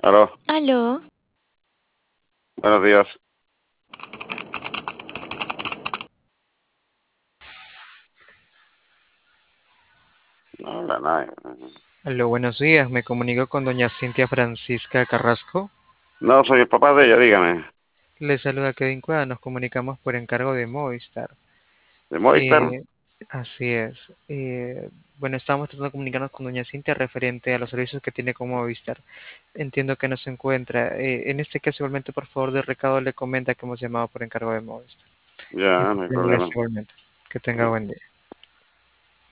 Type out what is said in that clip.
Aló, Aló, buenos días. No, nada. Aló, buenos días. Me comunico con doña Cintia Francisca Carrasco. No, soy el papá de ella, dígame. Le saluda Kevin Cueva. Nos comunicamos por encargo de Movistar. ¿De Movistar? Eh, Así es. Bueno, estamos tratando de comunicarnos con doña Cintia referente a los servicios que tiene con Movistar. Entiendo que no se encuentra. En este caso, igualmente, por favor, de recado le comenta que hemos llamado por encargo de Movistar. Ya, no hay Bienvenidas problema. igualmente. Que tenga Ya. buen día.